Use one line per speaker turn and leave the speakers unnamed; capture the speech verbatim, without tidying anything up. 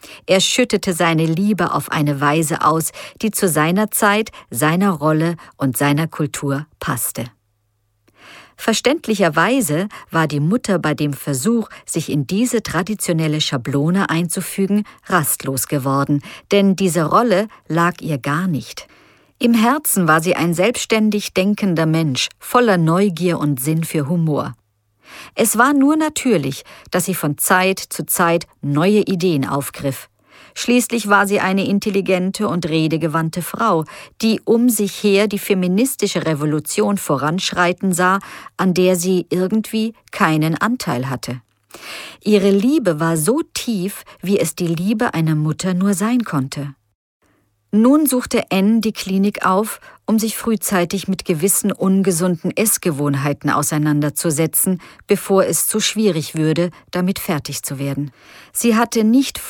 Er schüttete seine Liebe auf eine Weise aus, die zu seiner Zeit, seiner Rolle und seiner Kultur passte. Verständlicherweise war die Mutter bei dem Versuch, sich in diese traditionelle Schablone einzufügen, rastlos geworden, denn diese Rolle lag ihr gar nicht. Im Herzen war sie ein selbstständig denkender Mensch, voller Neugier und Sinn für Humor. Es war nur natürlich, dass sie von Zeit zu Zeit neue Ideen aufgriff. Schließlich war sie eine intelligente und redegewandte Frau, die um sich her die feministische Revolution voranschreiten sah, an der sie irgendwie keinen Anteil hatte. Ihre Liebe war so tief, wie es die Liebe einer Mutter nur sein konnte. Nun suchte Anne die Klinik auf, um sich frühzeitig mit gewissen ungesunden Essgewohnheiten auseinanderzusetzen, bevor es zu schwierig würde, damit fertig zu werden. Sie hatte nicht